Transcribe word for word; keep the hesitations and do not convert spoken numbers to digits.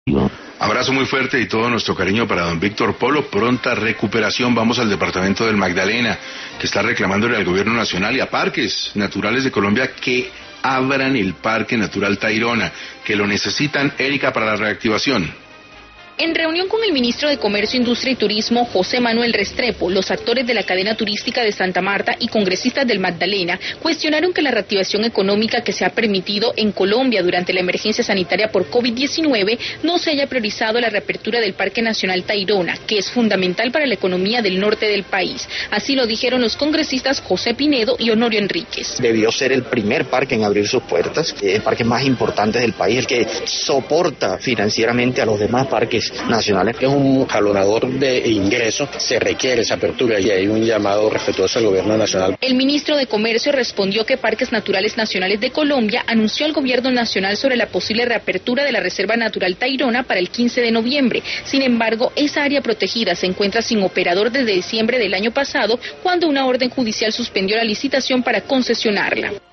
Abrazo muy fuerte y todo nuestro cariño para don Víctor Polo, pronta recuperación. Vamos al departamento del Magdalena, que está reclamándole al gobierno nacional y a Parques Naturales de Colombia que abran el Parque Natural Tayrona, que lo necesitan, Erika, para la reactivación. En reunión con el ministro de Comercio, Industria y Turismo, José Manuel Restrepo, los actores de la cadena turística de Santa Marta y congresistas del Magdalena cuestionaron que la reactivación económica que se ha permitido en Colombia durante la emergencia sanitaria por COVID diecinueve no se haya priorizado la reapertura del Parque Nacional Tayrona, que es fundamental para la economía del norte del país. Así lo dijeron los congresistas José Pinedo y Honorio Enríquez. Debió ser el primer parque en abrir sus puertas, el parque más importante del país, el que soporta financieramente a los demás parques nacionales. Es un jalonador de ingresos, se requiere esa apertura y hay un llamado respetuoso al gobierno nacional. El ministro de Comercio respondió que Parques Naturales Nacionales de Colombia anunció al gobierno nacional sobre la posible reapertura de la Reserva Natural Tayrona para el quince de noviembre. Sin embargo, esa área protegida se encuentra sin operador desde diciembre del año pasado, cuando una orden judicial suspendió la licitación para concesionarla.